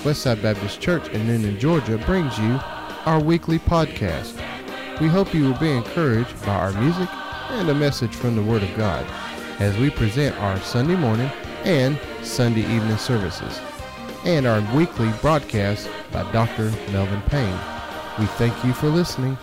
Westside Baptist Church in Noonan, Georgia brings you our weekly podcast. We hope you will be encouraged by our music and a message from the Word of God as we present our Sunday morning and Sunday evening services and our weekly broadcast by Dr. Melvin Payne. We thank you for listening.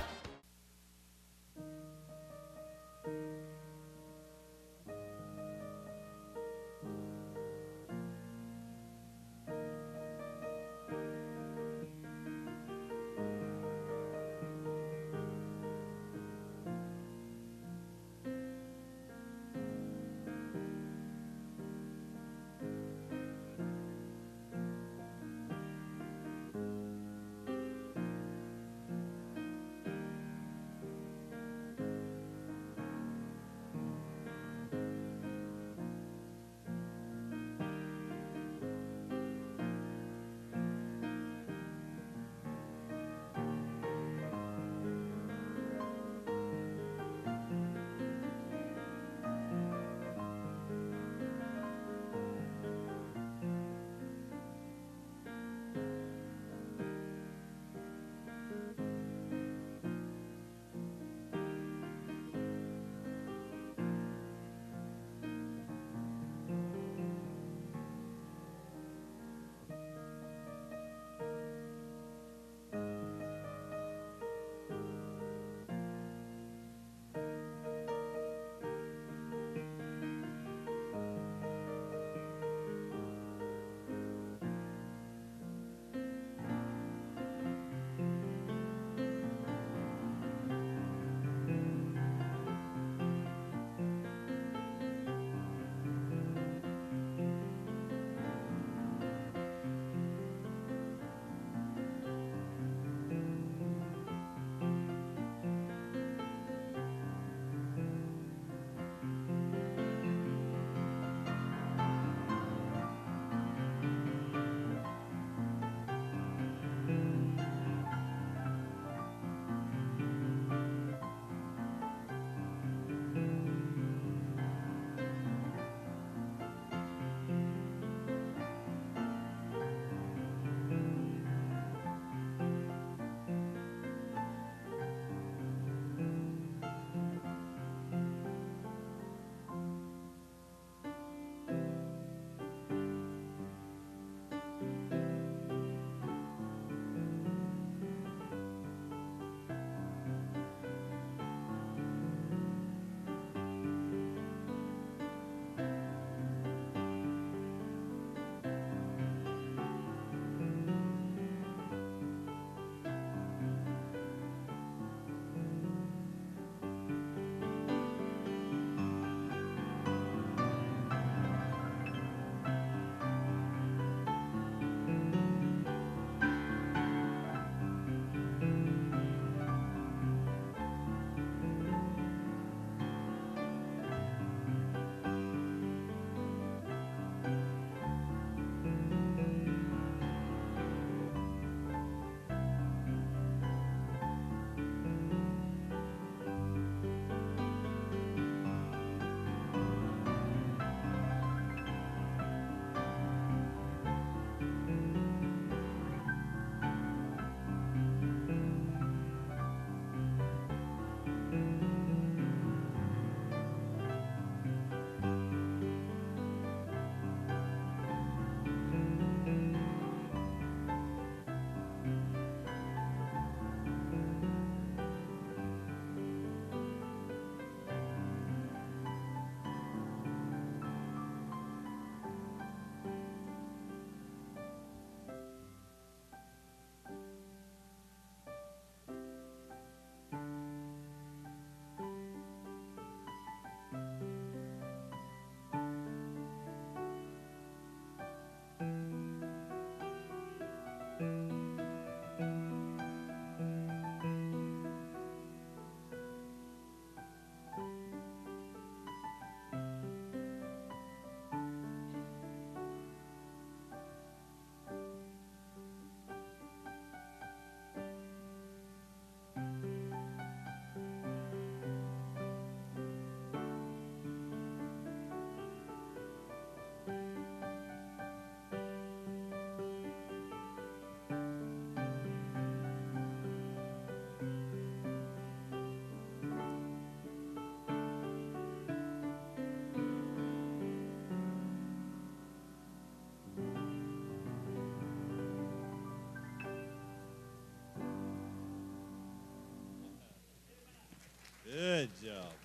Good job.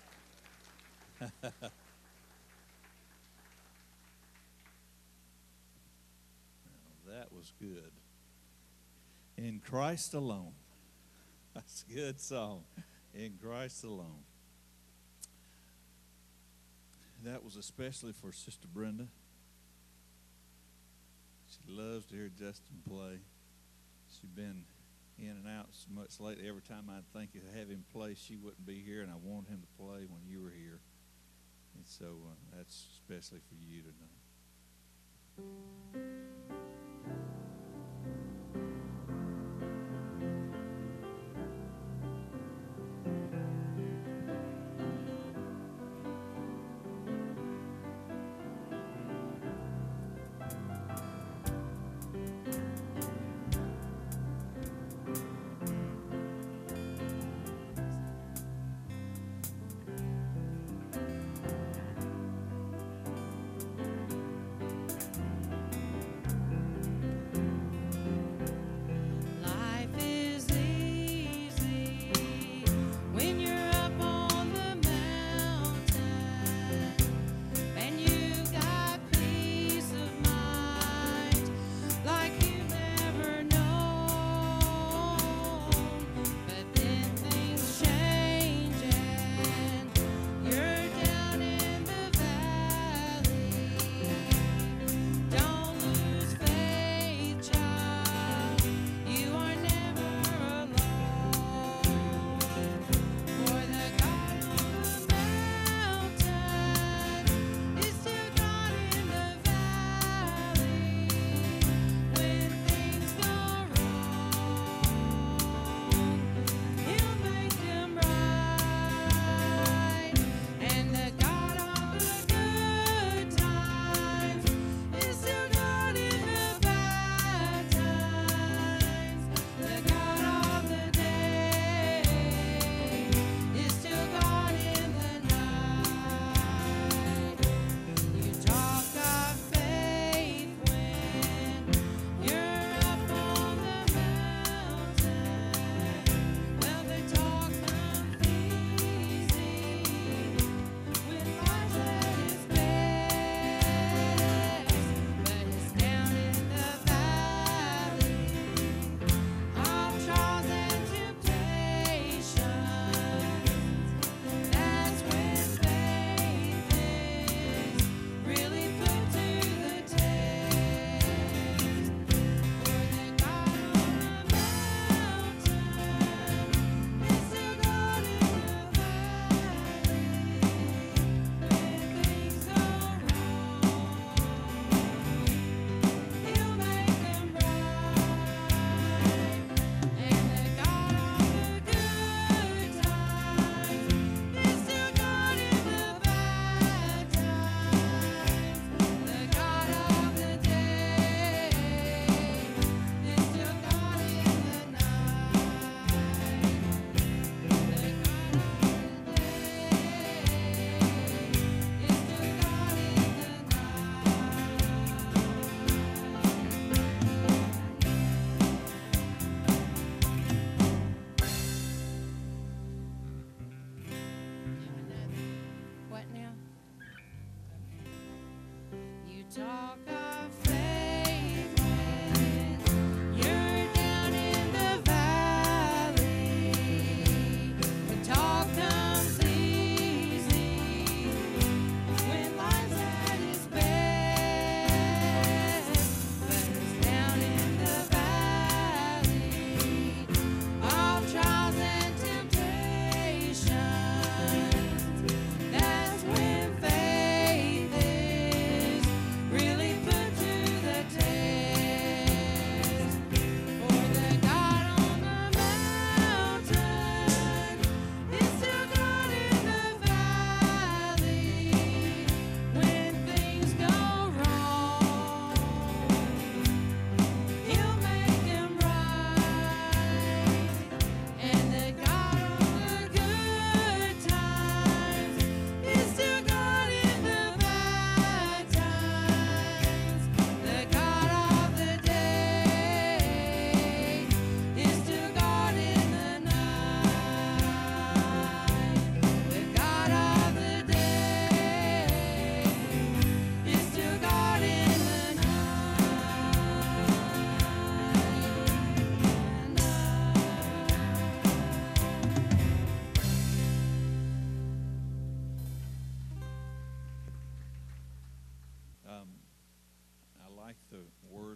That was good. In Christ alone. That's a good song. In Christ alone. That was especially for Sister Brenda. She loves to hear Justin play. She's been in and out so much lately. Every time I'd think of having him play, she wouldn't be here, and I wanted him to play when you were here. And so that's especially for you tonight.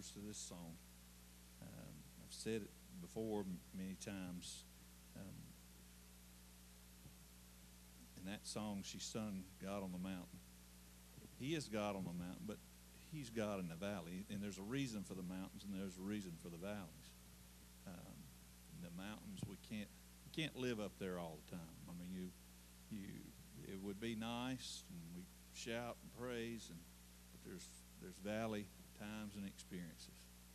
words to this song. I've said it before many times. In that song, she sung God on the mountain. He is God on the mountain, but he's God in the valley. And there's a reason for the mountains, and there's a reason for the valleys. The mountains, we can't live up there all the time. I mean, it would be nice, and we shout and praise, but there's valley times and experiences.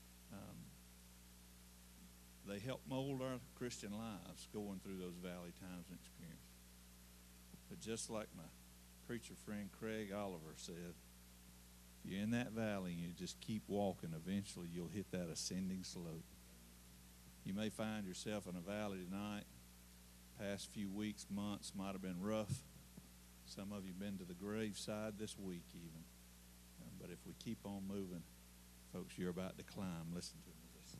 They help mold our Christian lives going through those valley times and experiences. But just like my preacher friend Craig Oliver said, if you're in that valley and you just keep walking, eventually you'll hit that ascending slope. You may find yourself in a valley tonight. Past few weeks, months might have been rough. Some of you have been to the graveside this week even. But if we keep on moving, folks, you're about to climb. Listen to me.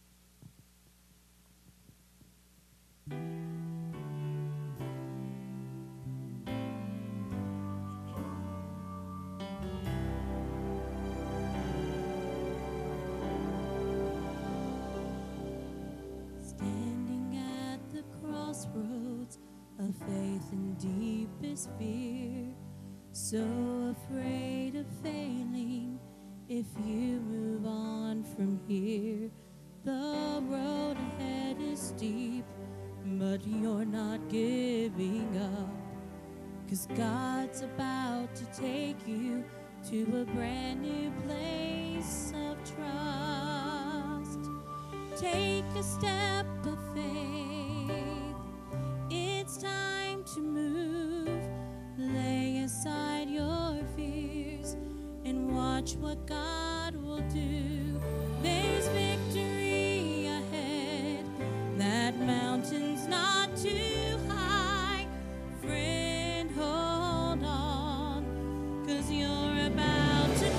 Standing at the crossroads of faith and deepest fear, so afraid of failing if you move on from here. The road ahead is steep, but you're not giving up, 'cause God's about to take you to a brand new place of trust. Take a step of faith. It's time to move. Lay aside your fears and watch what God will do. There's victory ahead. That mountain's not too high. Friend, hold on, 'cause you're about to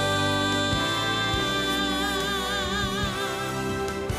climb.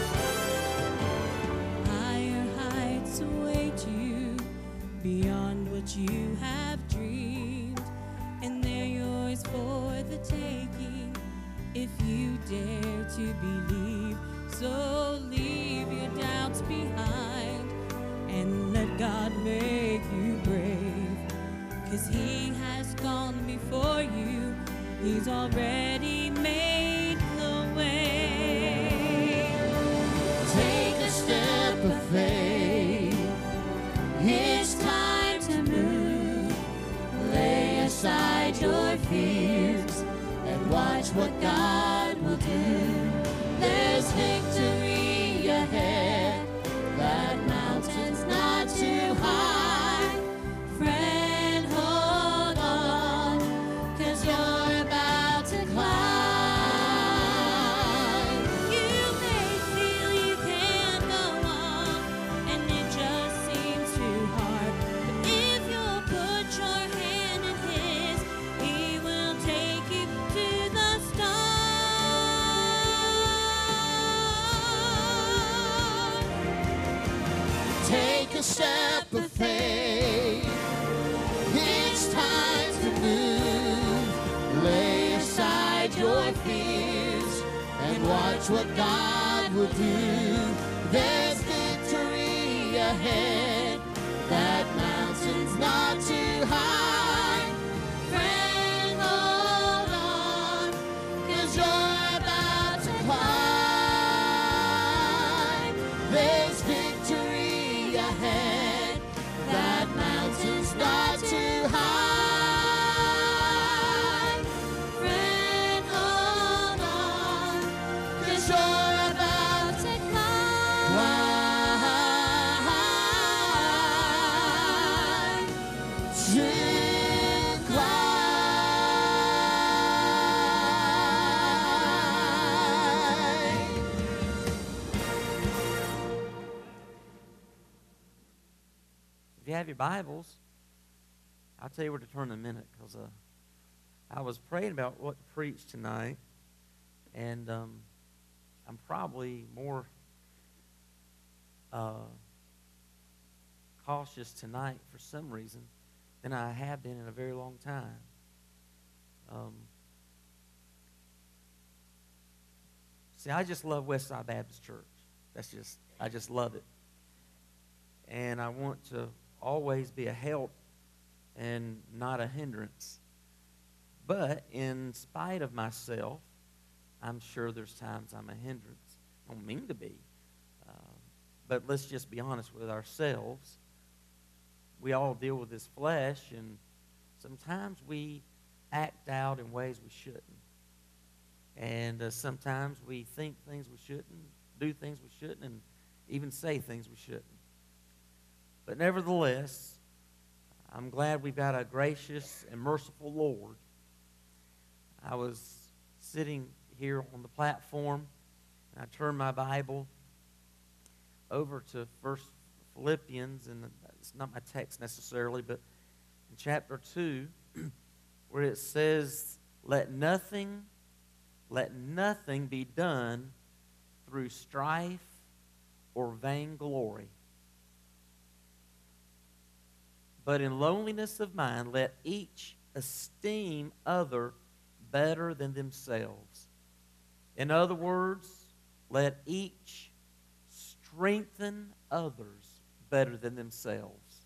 Higher heights await you beyond what you have dreamed, and they're yours for the taking if you dare to believe. So leave your doubts behind and let God make you brave, 'cause He has gone before you. He's already made the way. Take a step of faith. It's time to move. Lay aside your fears and watch what God will do. There's victory ahead. That mountain's not too high. Friend, hold on, 'cause you're about to climb. You may feel you can't go on, and it just seems too hard. But if you'll put your hand in His, He will take you to the start. Take a step of faith. It's time to move. Lay aside your fears and watch what God will do. There's victory ahead. That mountain's not too high. Friend, hold on, 'cause you're about to climb. There's victory ahead. That mountain's not too high. Friend, hold on, 'cause you're about to climb. To climb. If you have your Bibles, I'll tell you where to turn in a minute, because I was praying about what to preach tonight, and I'm probably more cautious tonight for some reason than I have been in a very long time. See, I just love Westside Baptist Church. I just love it. And I want to always be a help and not a hindrance. But in spite of myself, I'm sure there's times I'm a hindrance. I don't mean to be. But let's just be honest with ourselves. We all deal with this flesh, and sometimes we act out in ways we shouldn't. And sometimes we think things we shouldn't, do things we shouldn't, and even say things we shouldn't. But nevertheless, I'm glad we've got a gracious and merciful Lord. I was sitting here on the platform, and I turned my Bible over to First Philippians, and it's not my text necessarily, but in chapter 2, where it says, let nothing be done through strife or vainglory, but in lowliness of mind let each esteem other better than themselves. In other words, let each strengthen others better than themselves.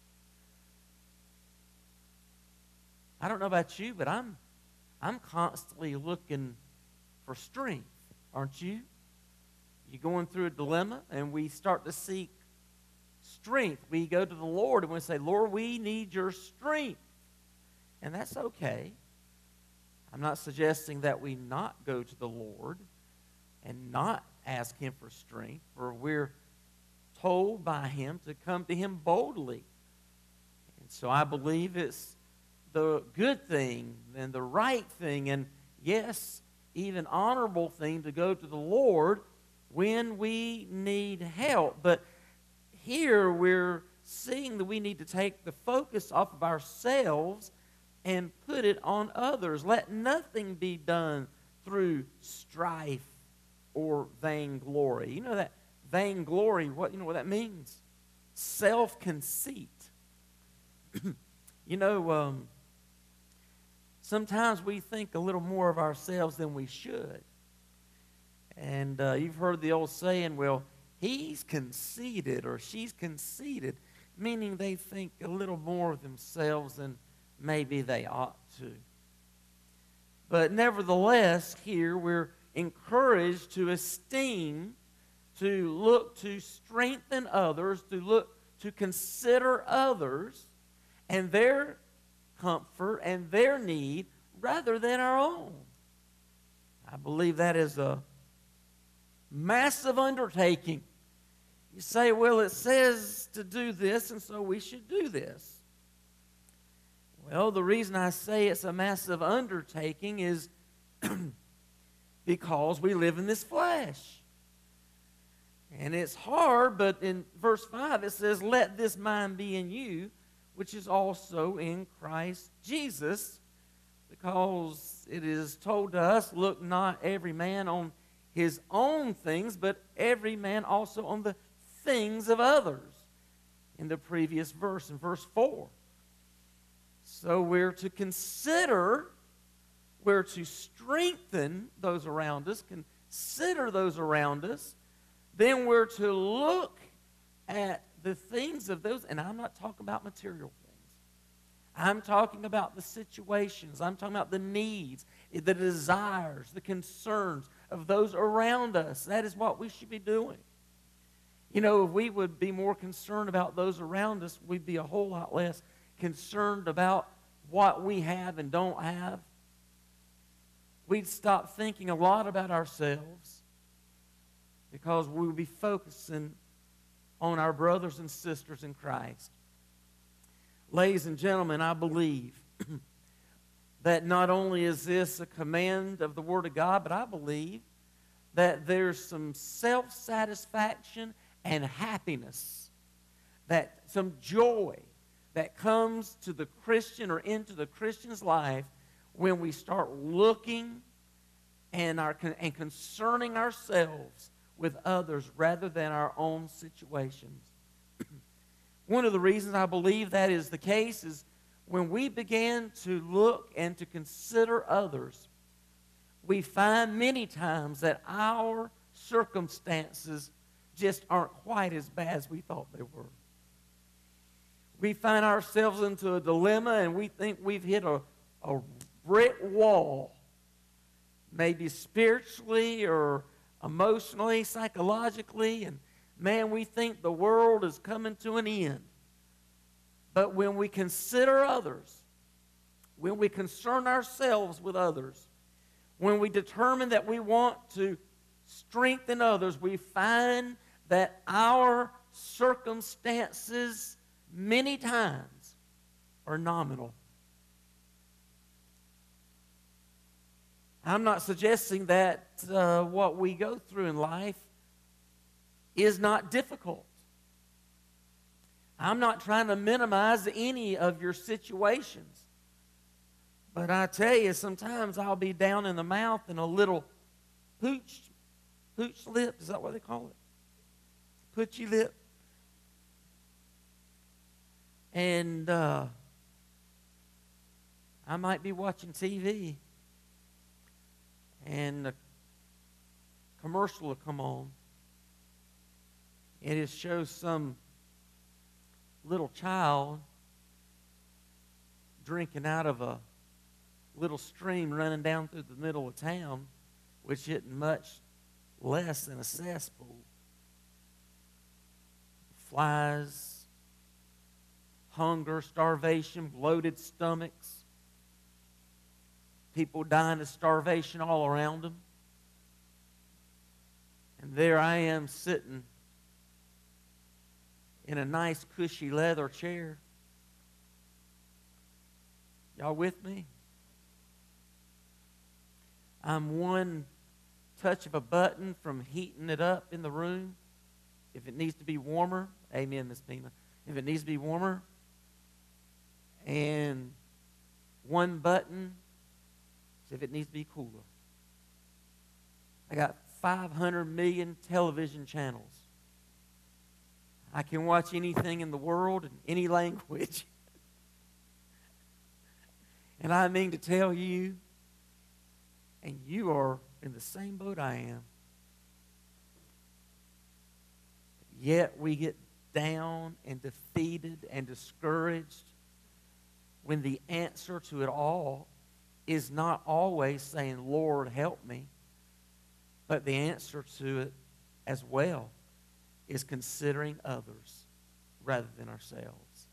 I don't know about you, but I'm constantly looking for strength, aren't you? You're going through a dilemma, and we start to seek strength. We go to the Lord, and we say, Lord, we need your strength. And that's okay. I'm not suggesting that we not go to the Lord and not ask him for strength, for we're told by him to come to him boldly. And so I believe it's the good thing and the right thing, and yes, even honorable thing to go to the Lord when we need help. But here we're seeing that we need to take the focus off of ourselves and put it on others. Let nothing be done through strife or vainglory. You know that vainglory, you know what that means? Self-conceit. Sometimes we think a little more of ourselves than we should. And you've heard the old saying, well, he's conceited or she's conceited, meaning they think a little more of themselves than maybe they ought to. But nevertheless, here we're encouraged to esteem, to look to strengthen others, to look to consider others and their comfort and their need rather than our own. I believe that is a massive undertaking. You say, well, it says to do this, and so we should do this. Well, the reason I say it's a massive undertaking is because we live in this flesh. And it's hard, but in verse 5 it says, let this mind be in you, which is also in Christ Jesus, because it is told to us, look not every man on his own things, but every man also on the things of others, in the previous verse, in verse 4. So we're to consider, we're to strengthen those around us, consider those around us. Then we're to look at the things of those, and I'm not talking about material things. I'm talking about the situations. I'm talking about the needs, the desires, the concerns of those around us. That is what we should be doing. You know, if we would be more concerned about those around us, we'd be a whole lot less concerned about what we have and don't have. We'd stop thinking a lot about ourselves because we would be focusing on our brothers and sisters in Christ. Ladies and gentlemen, I believe that not only is this a command of the Word of God, but I believe that there's some self-satisfaction and happiness, that some joy that comes to the Christian or into the Christian's life when we start looking and concerning ourselves with others rather than our own situations. One of the reasons I believe that is the case is when we begin to look and to consider others, we find many times that our circumstances just aren't quite as bad as we thought they were. We find ourselves into a dilemma and we think we've hit a brick wall, maybe spiritually or emotionally, psychologically, and man, we think the world is coming to an end. But when we consider others, when we concern ourselves with others, when we determine that we want to strengthen others, we find that our circumstances many times are nominal. I'm not suggesting that what we go through in life is not difficult. I'm not trying to minimize any of your situations. But I tell you, sometimes I'll be down in the mouth and a little pooch lip. Is that what they call it? Poochy lip. And I might be watching TV and a commercial will come on and it shows some little child drinking out of a little stream running down through the middle of town, which isn't much less than a cesspool. Flies, hunger, starvation, bloated stomachs, people dying of starvation all around them. And there I am sitting in a nice cushy leather chair. Y'all with me? I'm one touch of a button from heating it up in the room. If it needs to be warmer, amen, Miss Pina. If it needs to be warmer, and one button if it needs to be cooler. I got 500 million television channels. I can watch anything in the world in any language. And I mean to tell you, and you are in the same boat I am, yet we get down and defeated and discouraged when the answer to it all is not always saying, Lord, help me, but the answer to it as well is considering others rather than ourselves.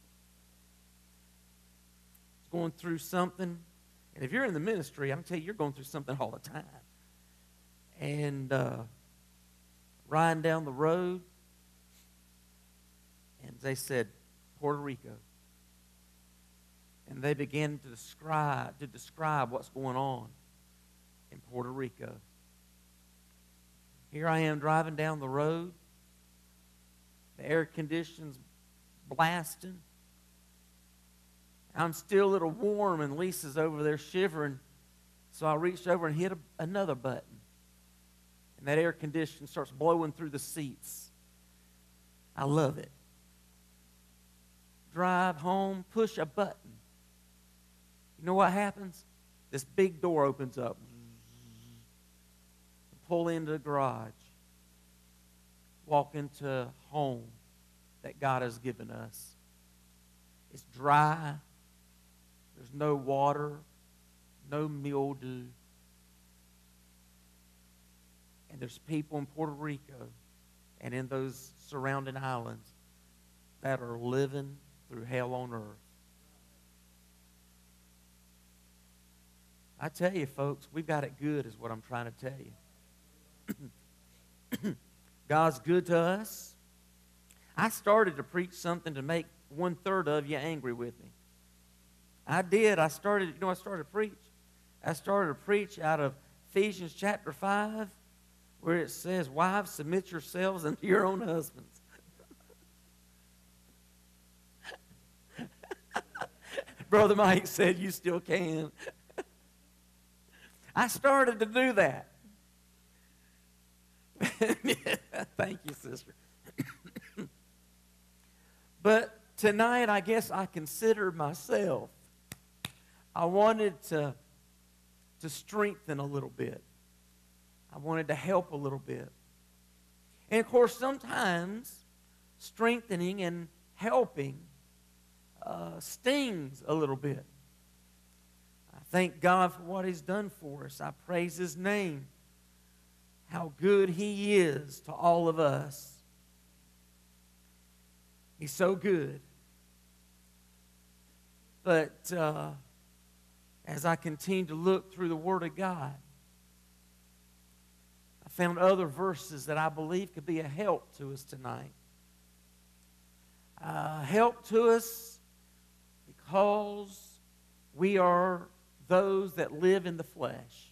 It's going through something, and if you're in the ministry, I'm telling you, you're going through something all the time. And riding down the road, and they said, Puerto Rico. And they began to describe what's going on in Puerto Rico. Here I am driving down the road. The air conditioning's blasting. I'm still a little warm, and Lisa's over there shivering. So I reached over and hit another button. And that air conditioner starts blowing through the seats. I love it. Drive home, push a button. You know what happens? This big door opens up. Pull into the garage. Walk into home that God has given us. It's dry. There's no water, no mildew. And there's people in Puerto Rico and in those surrounding islands that are living through hell on earth. I tell you, folks, we've got it good is what I'm trying to tell you. God's good to us. I started to preach something to make 1/3 of you angry with me. I did. I started to preach? I started to preach out of Ephesians chapter 5, where it says, wives, submit yourselves unto your own husbands. Brother Mike said, you still can. I started to do that. Thank you, sister. But tonight, I guess I considered myself. I wanted to strengthen a little bit. I wanted to help a little bit. And of course, sometimes strengthening and helping stings a little bit. I thank God for what He's done for us. I praise His name. How good He is to all of us. He's so good. But as I continue to look through the Word of God, I found other verses that I believe could be a help to us tonight. Help to us because we are those that live in the flesh.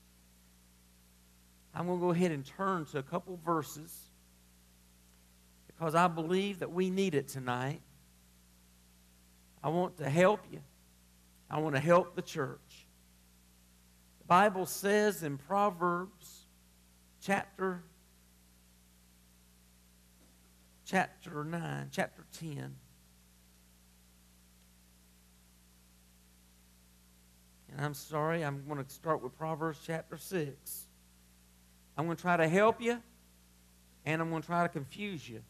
I'm going to go ahead and turn to a couple verses because I believe that we need it tonight. I want to help you. I want to help the church. The Bible says in Proverbs chapter 9, chapter 10. And I'm sorry, I'm going to start with Proverbs chapter 6. I'm going to try to help you, and I'm going to try to confuse you.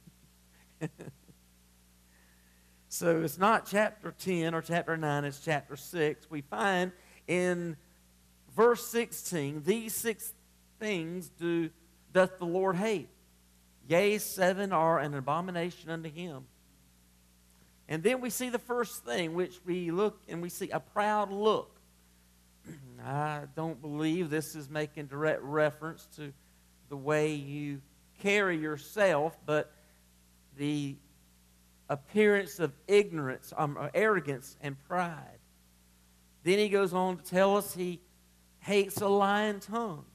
So it's not chapter 10 or chapter 9, it's chapter 6. We find in verse 16, these 6 things doth the Lord hate. Yea, 7 are an abomination unto Him. And then we see the first thing, which we look and we see a proud look. I don't believe this is making direct reference to the way you carry yourself, but the appearance of ignorance, arrogance, and pride. Then he goes on to tell us he hates a lying tongue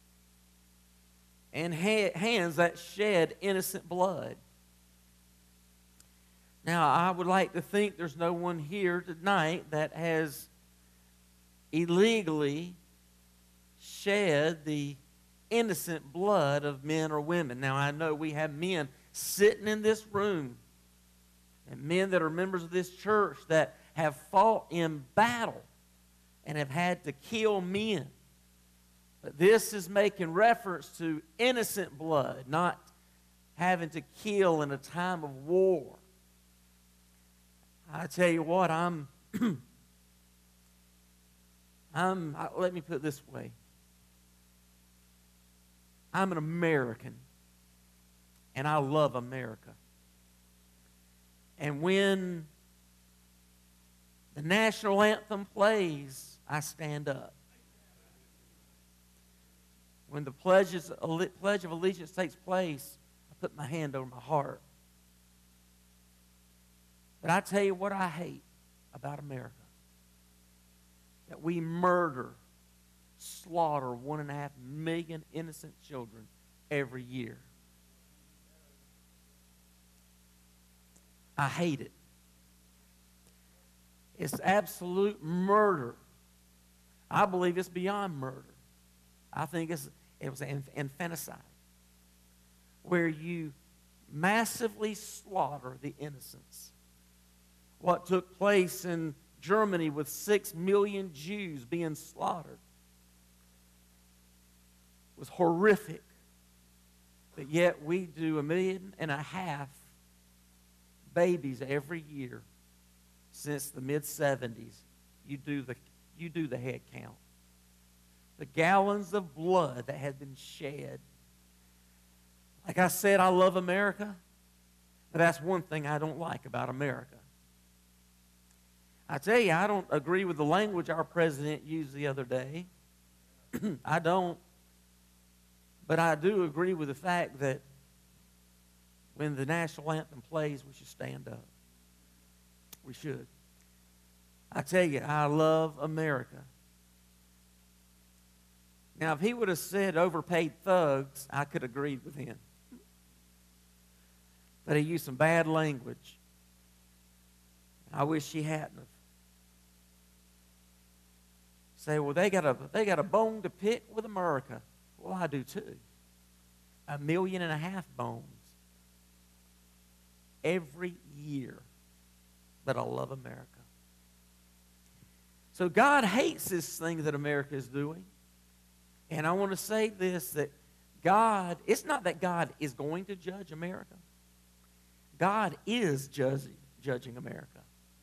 and hands that shed innocent blood. Now, I would like to think there's no one here tonight that has illegally shed the innocent blood of men or women. Now, I know we have men sitting in this room and men that are members of this church that have fought in battle and have had to kill men. But this is making reference to innocent blood, not having to kill in a time of war. I tell you what, let me put it this way. I'm an American, and I love America. And when the national anthem plays, I stand up. When the Pledge of Allegiance takes place, I put my hand over my heart. But I tell you what I hate about America. That we murder, slaughter 1.5 million innocent children every year. I hate it. It's absolute murder. I believe it's beyond murder. I think it was infanticide, where you massively slaughter the innocents. What took place in Germany with 6 million Jews being slaughtered was horrific. But yet we do 1.5 million babies every year since the mid-70s. You do the head count. The gallons of blood that have been shed. Like I said, I love America, but that's one thing I don't like about America. I tell you, I don't agree with the language our president used the other day. I don't. But I do agree with the fact that when the national anthem plays, we should stand up. We should. I tell you, I love America. Now, if he would have said overpaid thugs, I could agree with him. But he used some bad language. I wish he hadn't have. Say, well, they got a bone to pick with America. Well, I do too. 1.5 million bones every year. But I love America. So God hates this thing that America is doing. And I want to say this, that God, it's not that God is going to judge America. God is judging America.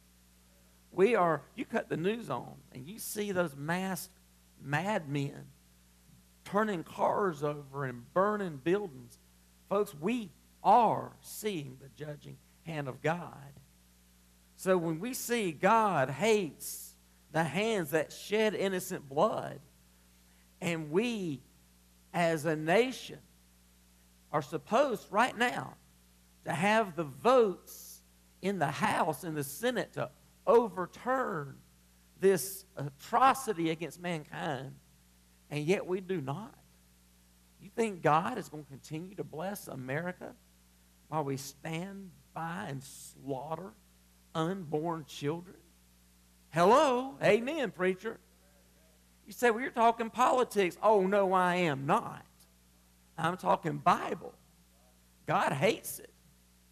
You cut the news on, and you see those masked madmen turning cars over and burning buildings. Folks, we are seeing the judging hand of God. So when we see God hates the hands that shed innocent blood, and we as a nation are supposed right now to have the votes in the House and the Senate to overturn this atrocity against mankind, and yet we do not. You think God is going to continue to bless America while we stand by and slaughter unborn children? Hello? Amen, preacher. You say, well, you're talking politics. Oh, no, I am not. I'm talking Bible. God hates it.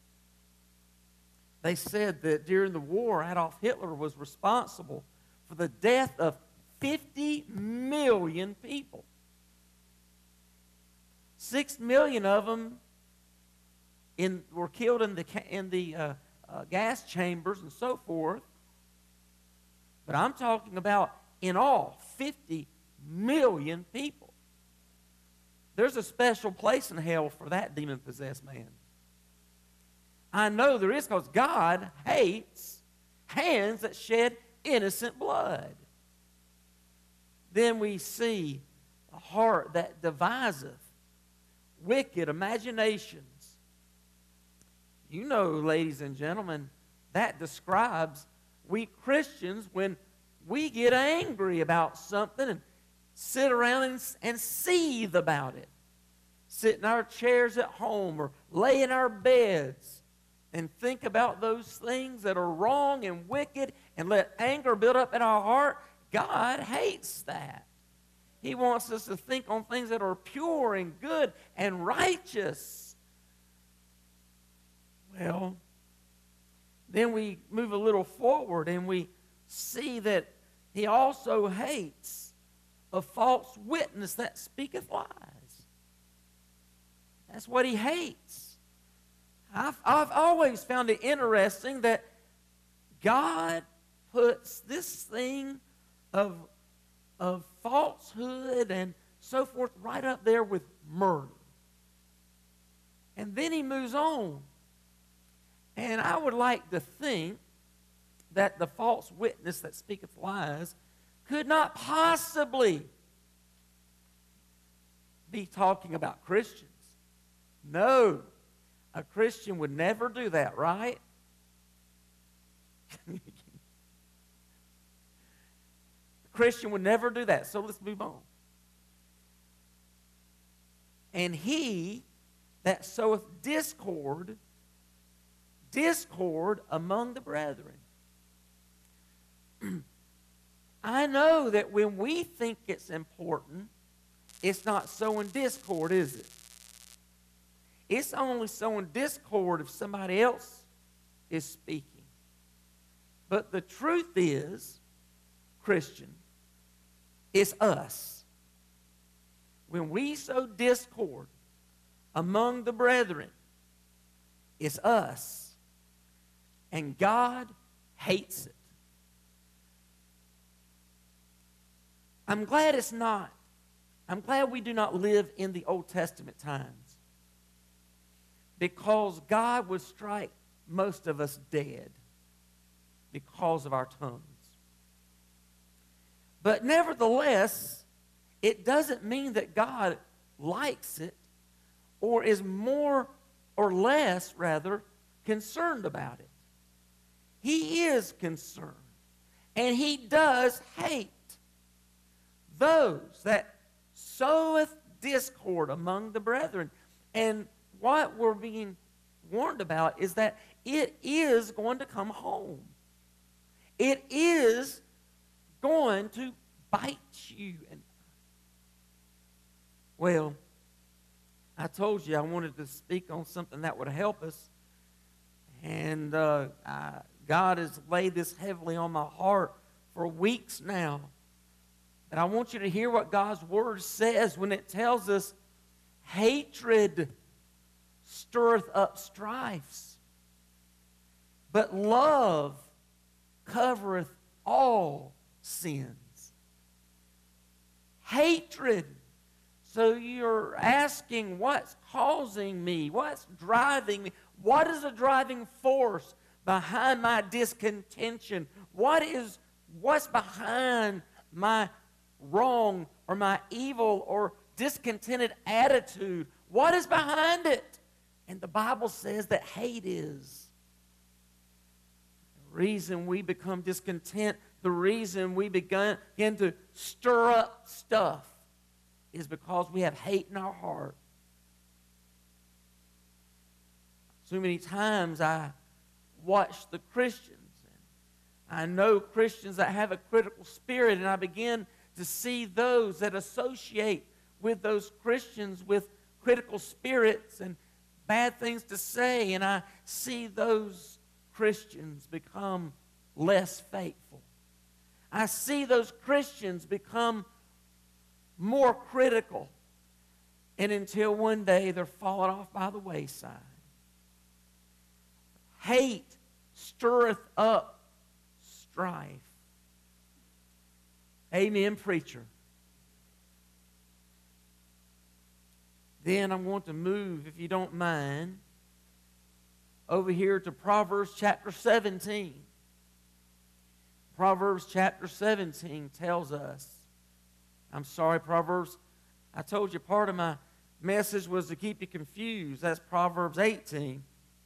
They said that during the war, Adolf Hitler was responsible for the death of 50 million people. 6 million of them were killed in the gas chambers and so forth. But I'm talking about in all 50 million people. There's a special place in hell for that demon-possessed man. I know there is, because God hates hands that shed innocent blood. Then we see a heart that deviseth wicked imaginations. You know, ladies and gentlemen, that describes we Christians when we get angry about something and sit around and seethe about it. Sit in our chairs at home or lay in our beds and think about those things that are wrong and wicked and let anger build up in our heart. God hates that. He wants us to think on things that are pure and good and righteous. Well, then we move a little forward and we see that he also hates a false witness that speaketh lies. That's what he hates. I've always found it interesting that God puts this thing of falsehood and so forth right up there with murder. And then he moves on. And I would like to think that the false witness that speaketh lies could not possibly be talking about Christians. No, a Christian would never do that, right? A Christian would never do that. So let's move on. And he that soweth discord among the brethren. I know that when we think it's important, it's not sowing discord, is it? It's only sowing discord if somebody else is speaking. But the truth is, Christian, it's us. When we sow discord among the brethren, it's us. And God hates it. I'm glad it's not. I'm glad we do not live in the Old Testament times, because God would strike most of us dead because of our tongues. But nevertheless, it doesn't mean that God likes it or is more or less, rather, concerned about it. He is concerned, and he does hate those that soweth discord among the brethren. And what we're being warned about is that it is going to come home. It is going to bite you. And well, I told you I wanted to speak on something that would help us. And God has laid this heavily on my heart for weeks now. And I want you to hear what God's Word says when it tells us hatred stirreth up strifes, but love covereth all sins. Hatred. So you're asking, what's causing me? What's driving me? What is the driving force behind my discontention? What's behind my wrong or my evil or discontented attitude? What is behind it? And the Bible says that hate is. The reason we become discontent, the reason we begin to stir up stuff is because we have hate in our heart. So many times I watch the Christians, and I know Christians that have a critical spirit, and I begin to see those that associate with those Christians with critical spirits and bad things to say, and I see those Christians become less faithful. I see those Christians become more critical, and until one day they're falling off by the wayside. Hate stirreth up strife. Amen, preacher. Then I'm going to move, if you don't mind, over here to Proverbs chapter 17. Proverbs chapter 17 tells us, I'm sorry, Proverbs, I told you part of my message was to keep you confused. That's Proverbs 18.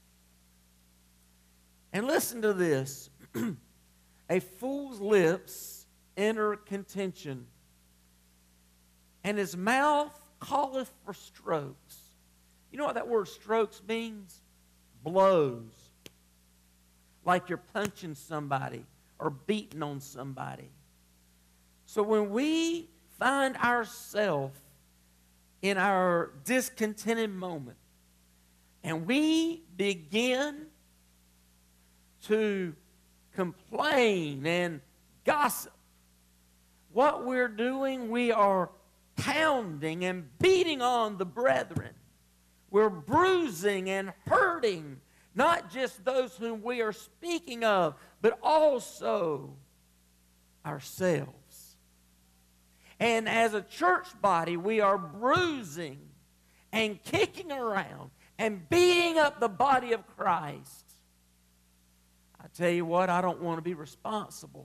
And listen to this. A fool's lips enter contention, and his mouth calleth for strokes. You know what that word strokes means? Blows. Like you're punching somebody or beating on somebody. So when we find ourselves in our discontented moment and we begin to complain and gossip, what we're doing, we are pounding and beating on the brethren. We're bruising and hurting not just those whom we are speaking of, but also ourselves. And as a church body, we are bruising and kicking around and beating up the body of Christ. I tell you what, I don't want to be responsible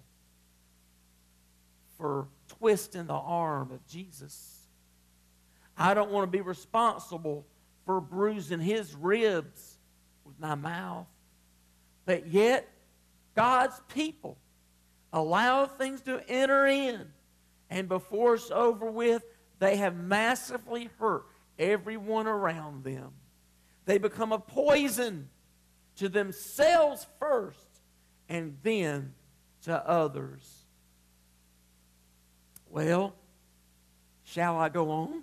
for twisting the arm of Jesus. I don't want to be responsible for bruising his ribs with my mouth. But yet, God's people allow things to enter in, and before it's over with, they have massively hurt everyone around them. They become a poison to themselves first, and then to others. Well, shall I go on?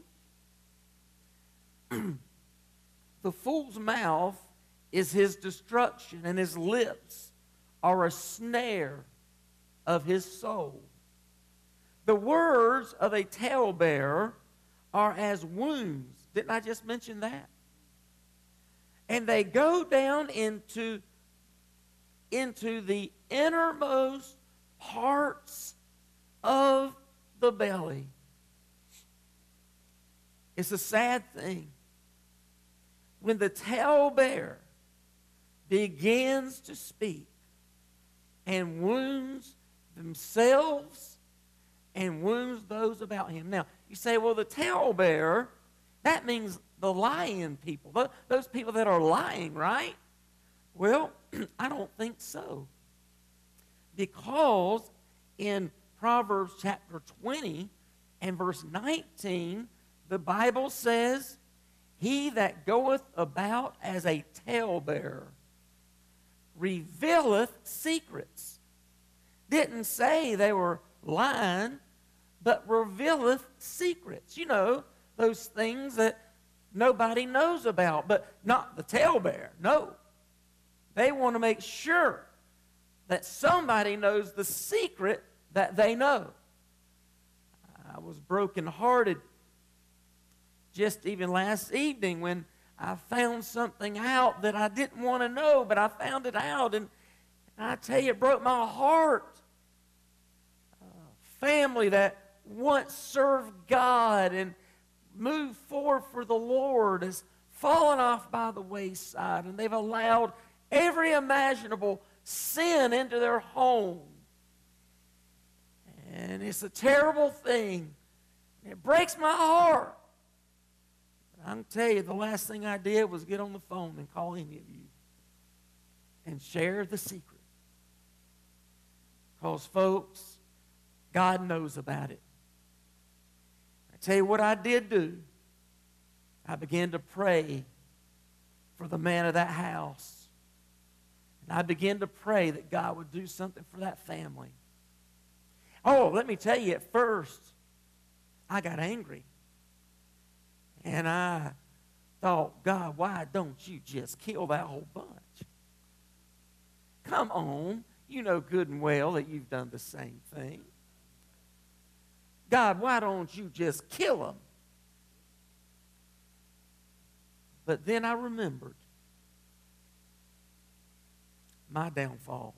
The fool's mouth is his destruction, and his lips are a snare of his soul. The words of a talebearer are as wounds. Didn't I just mention that? And they go down into the innermost parts of the belly. It's a sad thing when the talebearer begins to speak and wounds themselves and wounds those about him. Now, you say, well, the talebearer, that means the lying people, those people that are lying, right? Well, I don't think so. Because in Proverbs chapter 20 and verse 19, the Bible says, he that goeth about as a talebearer revealeth secrets. Didn't say they were lying, but revealeth secrets. You know, those things that nobody knows about, but not the talebearer. No. They want to make sure that somebody knows the secret that they know. was brokenhearted just even last evening when I found something out that I didn't want to know, but I found it out, and I tell you, it broke my heart. A family that once served God and moved forward for the Lord has fallen off by the wayside, and they've allowed every imaginable sin into their home. And it's a terrible thing. It breaks my heart. I can tell you, the last thing I did was get on the phone and call any of you and share the secret. Because, folks, God knows about it. I tell you what I did do. I began to pray for the man of that house. And I began to pray that God would do something for that family. Oh, let me tell you, at first, I got angry. And I thought, God, why don't you just kill that whole bunch? Come on. You know good and well that you've done the same thing. God, why don't you just kill them? But then I remembered my downfalls.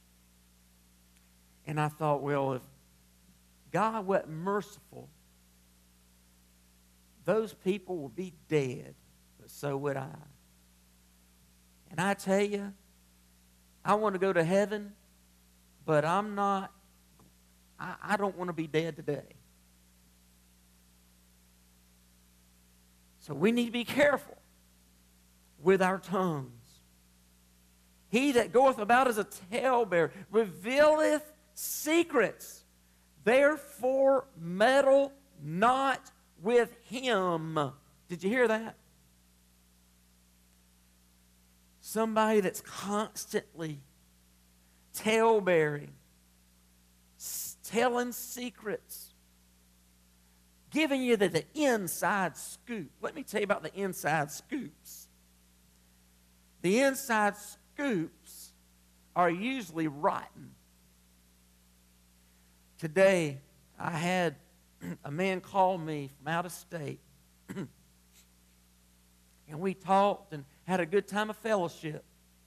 And I thought, well, if God wasn't merciful, those people will be dead, but so would I. And I tell you, I want to go to heaven, but I don't want to be dead today. So we need to be careful with our tongues. He that goeth about as a talebearer revealeth secrets. Therefore meddle not with him. Did you hear that? Somebody that's constantly talebearing, telling secrets, giving you the inside scoop. Let me tell you about the inside scoops. The inside scoops are usually rotten. Today, I had a man call me from out of state. And we talked and had a good time of fellowship.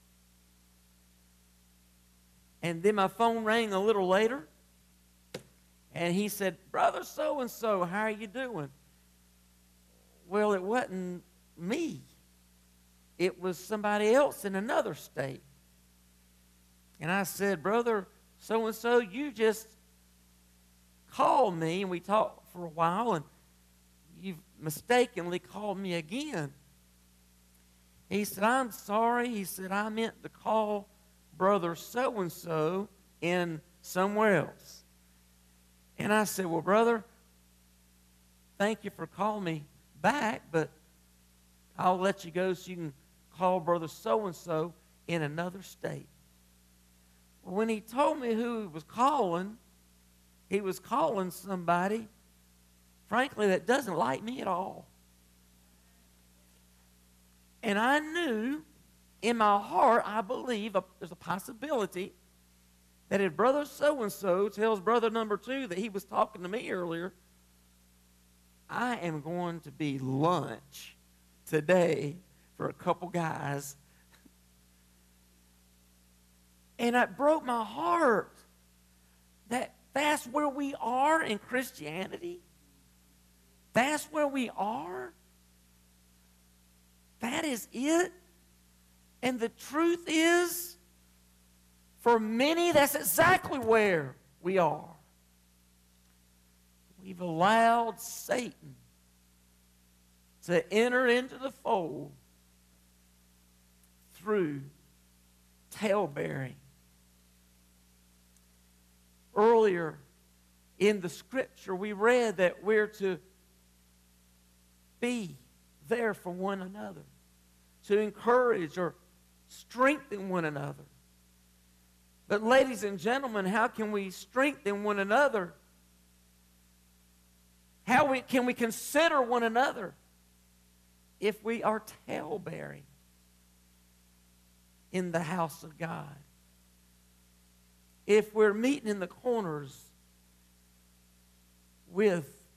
And then my phone rang a little later. And he said, Brother so-and-so, how are you doing? Well, it wasn't me. It was somebody else in another state. And I said, Brother so-and-so, you just called me, and we talked for a while, and you've mistakenly called me again. He said, I'm sorry. He said, I meant to call Brother so-and-so in somewhere else. And I said, well, brother, thank you for calling me back, but I'll let you go so you can call Brother so-and-so in another state. Well, when he told me who he was calling somebody, frankly, that doesn't like me at all. And I knew in my heart, I believe there's a possibility that if Brother so-and-so tells Brother number 2 that he was talking to me earlier, I am going to be lunch today for a couple guys. And it broke my heart that that's where we are in Christianity. That's where we are. That is it. And the truth is, for many, that's exactly where we are. We've allowed Satan to enter into the fold through talebearing. Earlier in the scripture, we read that we're to be there for one another, to encourage or strengthen one another. But ladies and gentlemen, how can we strengthen one another? How can we consider one another if we are talebearing in the house of God? If we're meeting in the corners with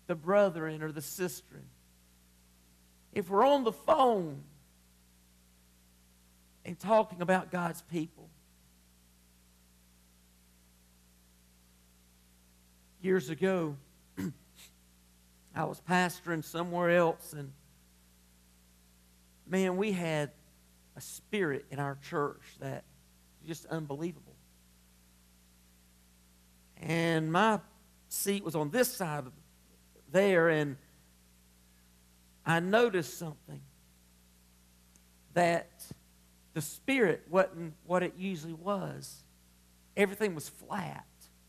the brethren or the sister, if we're on the phone and talking about God's people. Years ago, I was pastoring somewhere else, and man, we had a spirit in our church that was just unbelievable. And my seat was on this side of there, and I noticed something, that the spirit wasn't what it usually was. Everything was flat.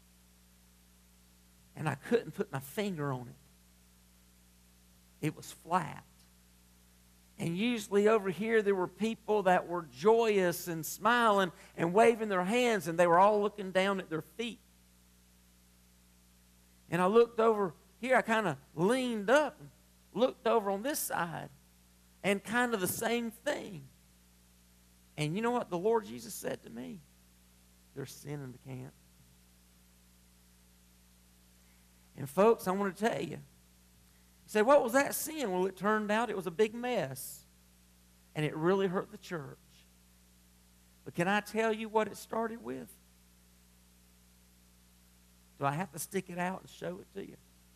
And I couldn't put my finger on it. It was flat. And usually over here there were people that were joyous and smiling and waving their hands, and they were all looking down at their feet. And I looked over here, I kind of leaned up and looked over on this side, and kind of the same thing. And you know what the Lord Jesus said to me? There's sin in the camp. And folks, I want to tell you, you say, what was that sin? Well, it turned out it was a big mess. And it really hurt the church. But can I tell you what it started with? Do I have to stick it out and show it to you?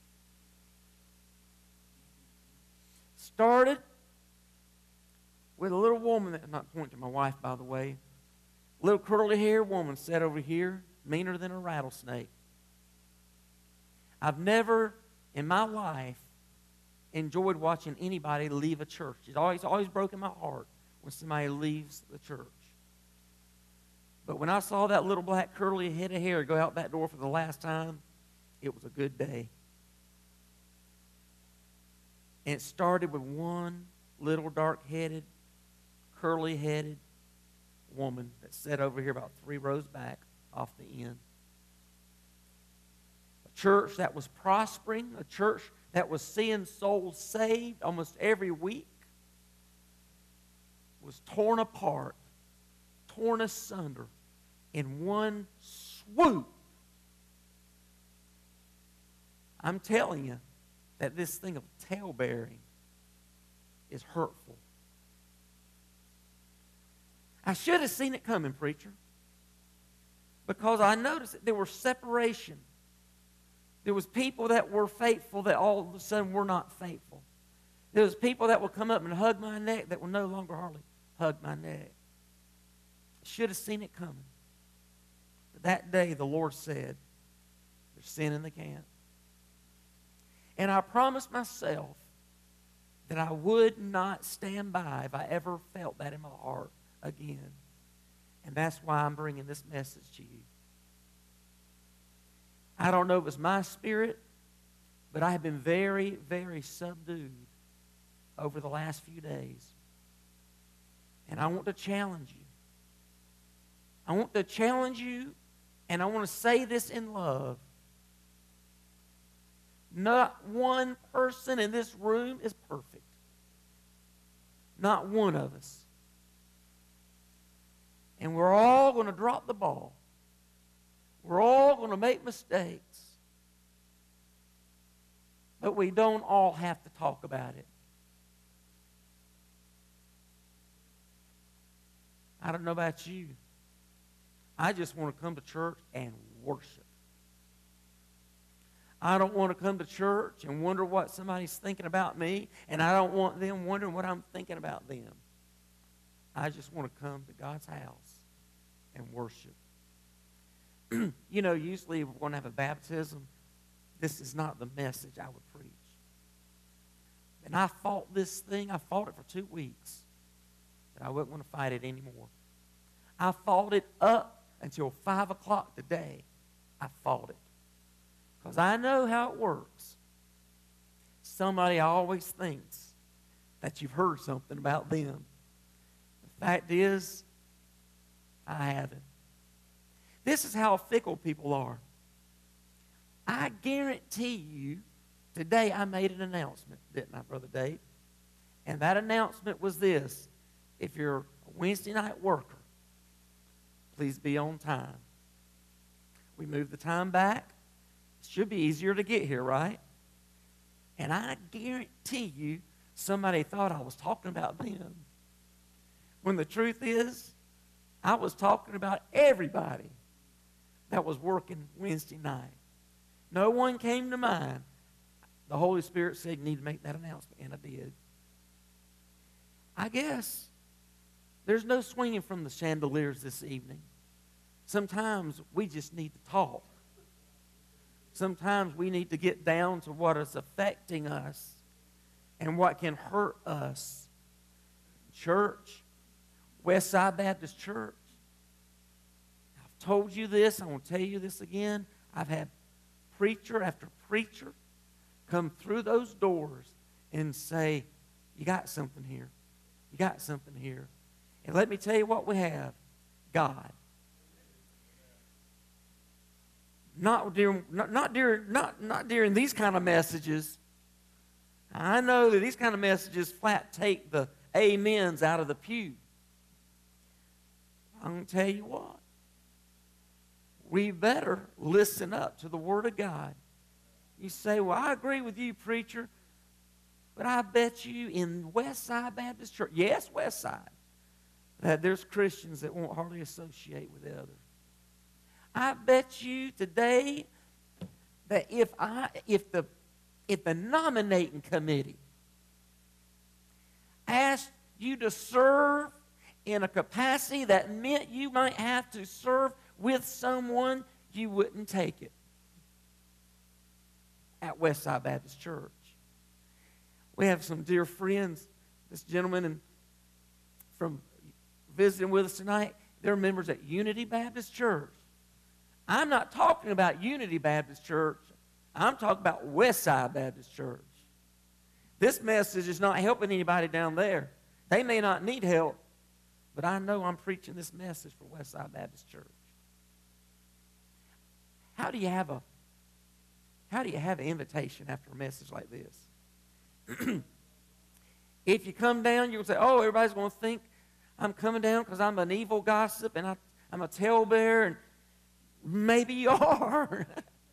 Started with a little woman, that, I'm not pointing to my wife, by the way, little curly haired woman sat over here, meaner than a rattlesnake. I've never in my life enjoyed watching anybody leave a church. It's always broken my heart when somebody leaves the church. But when I saw that little black curly head of hair go out that door for the last time, it was a good day. And it started with one little dark-headed, curly-headed woman that sat over here about 3 rows back off the end. A church that was prospering, a church that was seeing souls saved almost every week, was torn apart, torn asunder in one swoop. I'm telling you that this thing of tail-bearing is hurtful. I should have seen it coming, preacher, because I noticed that there was separation. There was people that were faithful that all of a sudden were not faithful. There was people that would come up and hug my neck that would no longer hardly hug my neck. I should have seen it coming. But that day the Lord said, there's sin in the camp. And I promised myself that I would not stand by if I ever felt that in my heart again. And that's why I'm bringing this message to you. I don't know if it's my spirit, but I have been very, very subdued over the last few days. And I want to challenge you. I want to challenge you, and I want to say this in love. Not one person in this room is perfect. Not one of us. And we're all going to drop the ball. We're all going to make mistakes. But we don't all have to talk about it. I don't know about you. I just want to come to church and worship. I don't want to come to church and wonder what somebody's thinking about me, and I don't want them wondering what I'm thinking about them. I just want to come to God's house and worship. You know, usually if we're going to have a baptism, this is not the message I would preach. And I fought this thing. I fought it for 2 weeks. But I wasn't going to fight it anymore. I fought it up until 5 o'clock today. I fought it. Because I know how it works. Somebody always thinks that you've heard something about them. The fact is, I haven't. This is how fickle people are. I guarantee you, today I made an announcement, didn't I, Brother Dave? And that announcement was this: if you're a Wednesday night worker, please be on time. We moved the time back. It should be easier to get here, right? And I guarantee you somebody thought I was talking about them. When the truth is, I was talking about everybody that was working Wednesday night. No one came to mind. The Holy Spirit said, you need to make that announcement, and I did. I guess there's no swinging from the chandeliers this evening. Sometimes we just need to talk. Sometimes we need to get down to what is affecting us and what can hurt us. Church, Westside Baptist Church. I've told you this. I want to tell you this again. I've had preacher after preacher come through those doors and say, you got something here. You got something here. And let me tell you what we have. God. Not during these kind of messages. I know that these kind of messages flat take the amens out of the pew. I'm going to tell you what. We better listen up to the Word of God. You say, well, I agree with you, preacher, but I bet you in Westside Baptist Church, yes, Westside, that there's Christians that won't hardly associate with others. I bet you today that if the nominating committee asked you to serve in a capacity that meant you might have to serve with someone, you wouldn't take it at Westside Baptist Church. We have some dear friends, this gentleman from visiting with us tonight. They're members at Unity Baptist Church. I'm not talking about Unity Baptist Church. I'm talking about Westside Baptist Church. This message is not helping anybody down there. They may not need help, but I know I'm preaching this message for Westside Baptist Church. How do you have an invitation after a message like this? If you come down, you'll say, oh, everybody's going to think I'm coming down because I'm an evil gossip and I'm a talebearer, and maybe you are.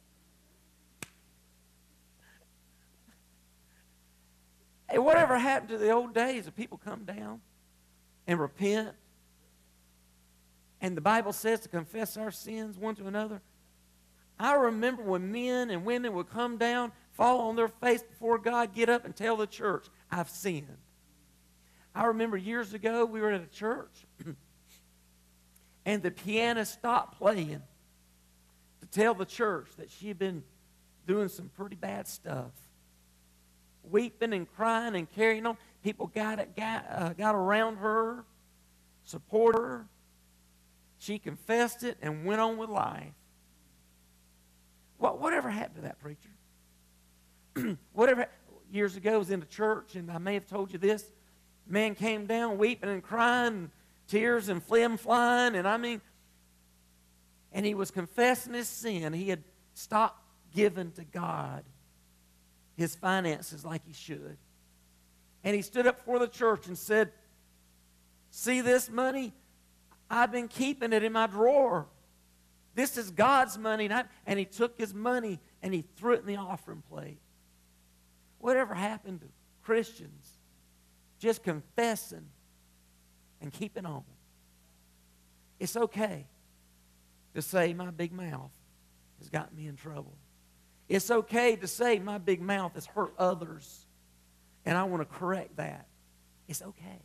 Hey, whatever happened to the old days of people come down and repent? And the Bible says to confess our sins one to another. I remember when men and women would come down, fall on their face before God, get up and tell the church, I've sinned. I remember years ago we were at a church and the pianist stopped playing to tell the church that she had been doing some pretty bad stuff. Weeping and crying and carrying on. People got around her, supported her. She confessed it and went on with life. Whatever happened to that preacher? Years ago I was in the church, and I may have told you this. Man came down weeping and crying, tears and phlegm flying, and he was confessing his sin. He had stopped giving to God his finances like he should. And he stood up before the church and said, see this money? I've been keeping it in my drawer. This is God's money. And he took his money and he threw it in the offering plate. Whatever happened to Christians just confessing and keeping on? It's okay to say my big mouth has gotten me in trouble. It's okay to say my big mouth has hurt others and I want to correct that. It's okay.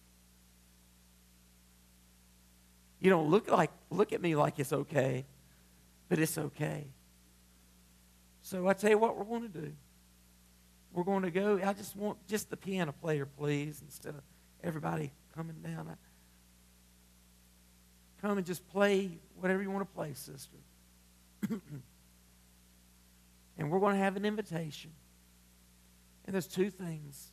You don't look at me like it's okay, but it's okay. So I tell you what we're going to do. We're going to go. I just want just the piano player, please, instead of everybody coming down. Come and just play whatever you want to play, sister. And we're going to have an invitation. And there's two things.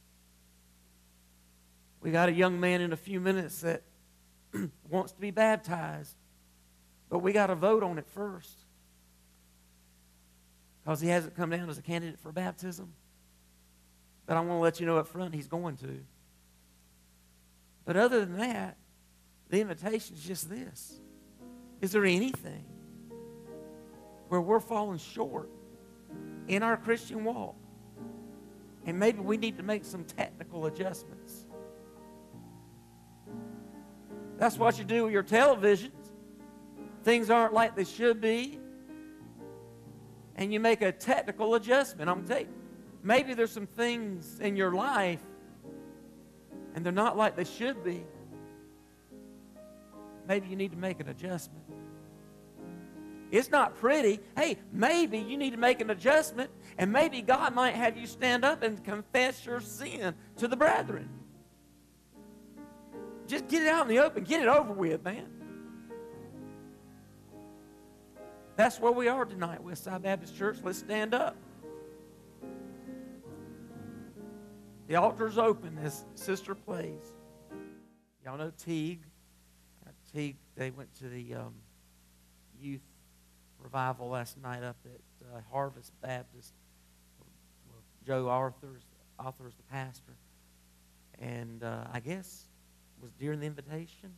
We got a young man in a few minutes that wants to be baptized. But we got to vote on it first. Because he hasn't come down as a candidate for baptism. But I want to let you know up front he's going to. But other than that, the invitation is just this. Is there anything where we're falling short in our Christian walk And maybe we need to make some technical adjustments. That's what you do with your televisions. Things aren't like they should be. And you make a technical adjustment. I'm going to tell you, maybe there's some things in your life and they're not like they should be. Maybe you need to make an adjustment. It's not pretty. Hey, maybe you need to make an adjustment, and maybe God might have you stand up and confess your sin to the brethren. Just get it out in the open. Get it over with, man. That's where we are tonight, Westside Baptist Church. Let's stand up. The altar's open as Sister plays. Y'all know Teague. Teague, they went to the youth revival last night up at Harvest Baptist. Joe Arthur's the pastor. And I guess it was during the invitation.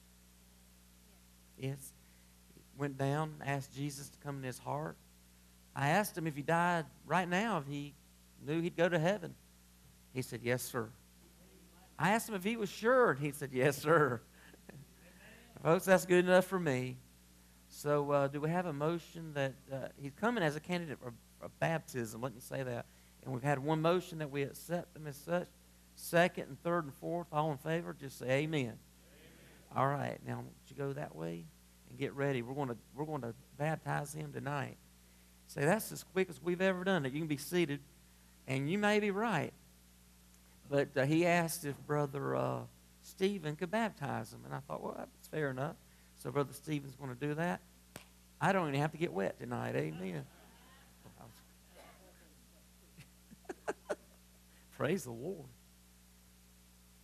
Yes. Went down, asked Jesus to come in his heart. I asked him if he died right now, if he knew he'd go to heaven. He said, yes, sir. I asked him if he was sure, and he said, yes, sir. Folks, that's good enough for me. So do we have a motion that he's coming as a candidate for baptism? Let me say that. And we've had one motion that we accept him as such. Second and third and fourth, all in favor, just say amen. Amen. All right, now won't you go that way and get ready. We're going to baptize him tonight. Say that's as quick as we've ever done it. You can be seated, and you may be right. But he asked if Brother Stephen could baptize him, and I thought, well, that's fair enough. So Brother Stephen's going to do that. I don't even have to get wet tonight. Amen. Praise the Lord.